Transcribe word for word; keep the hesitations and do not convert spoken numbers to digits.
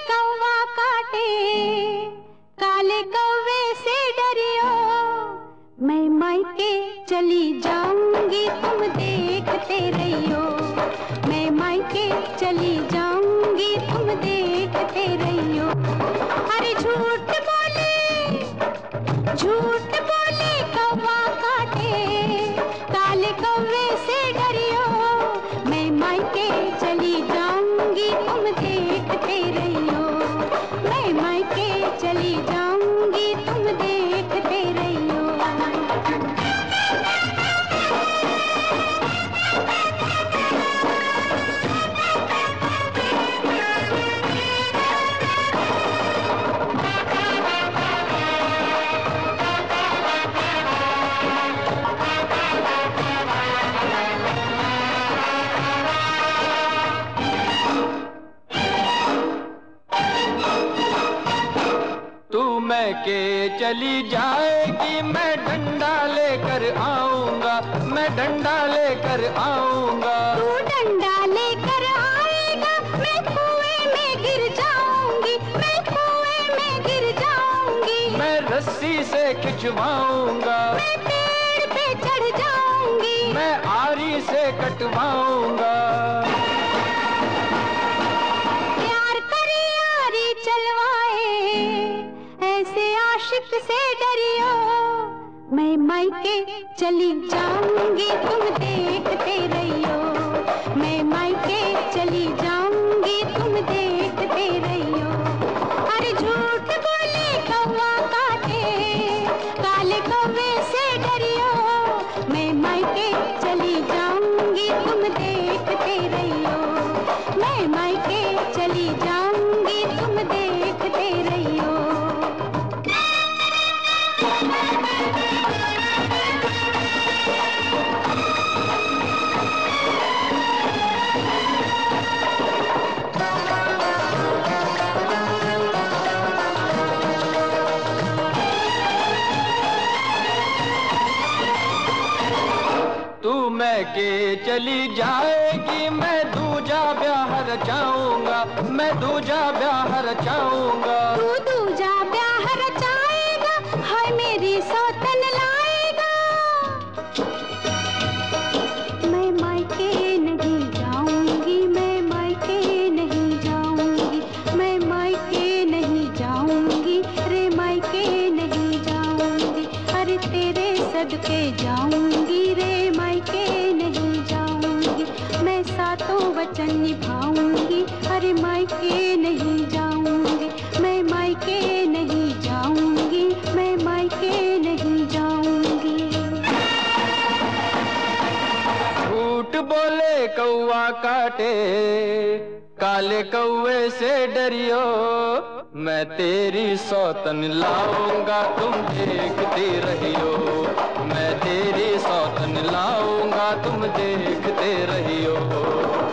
कौवा काटे, काले कौवे से डरियो, मैं मायके चली जाऊंगी तुम देखते रहियो, मैं मायके चली जाऊंगी तुम देखते रहियो। अरे झूठ बोले, झूठ बोले कौवा काटे, काले कौवे से डरियो, मैं मायके चली जाऊंगी तुम देखते रहियो, मैं मायके चली जाऊंगी तुम देखते रहियो। के चली जाएगी, मैं डंडा लेकर आऊंगा, मैं डंडा लेकर आऊंगा। तू डंडा लेकर आएगा, मैं कुएं में गिर जाऊंगी, मैं कुएं में गिर जाऊंगी। मैं रस्सी से खिंचवाऊंगा, मैं पेड़ पे चढ़ जाऊंगी, मैं आरी से कटवाऊंगा। प्यार करे आरी चलवाए, ऐसे आशिक से डरियो, मैं मायके चली जाऊंगी तुम देखते रहियो, मैं मायके चली जाऊंगी तुम देखते रहियो। अरे झूठ बोले कौवा काटे, काले कौवे से डरियो, मैं मायके चली जाऊंगी तुम देखते रहियो, मैं मायके चली जाऊंगी तुम देखते रहियो। तू मैके चली जाएगी, मैं दूजा ब्याह रचाऊंगा, मैं दूजा ब्याह रचाऊंगा। तू दूजा ब्याह रचाएगा, हाय मेरी सौतन लाएगा, मैं मायके नहीं जाऊंगी, मैं मायके नहीं जाऊंगी, मैं मायके नहीं जाऊंगी, रे मायके नहीं जाऊंगी। अरे तेरे सदके जाऊंगी, रे मायके नहीं जाऊंगी, मैं सातों वचन निभाऊंगी, अरे मायके नहीं जाऊंगी, मैं मायके नहीं जाऊंगी, मैं मायके नहीं जाऊंगी। झूठ बोले कौवा काटे, काले कौवे से डरियो, मैं तेरी सौतन लाऊंगा तुम देखते रहियो, मैं तेरी सौतन लाऊंगा तुम देखते रहियो।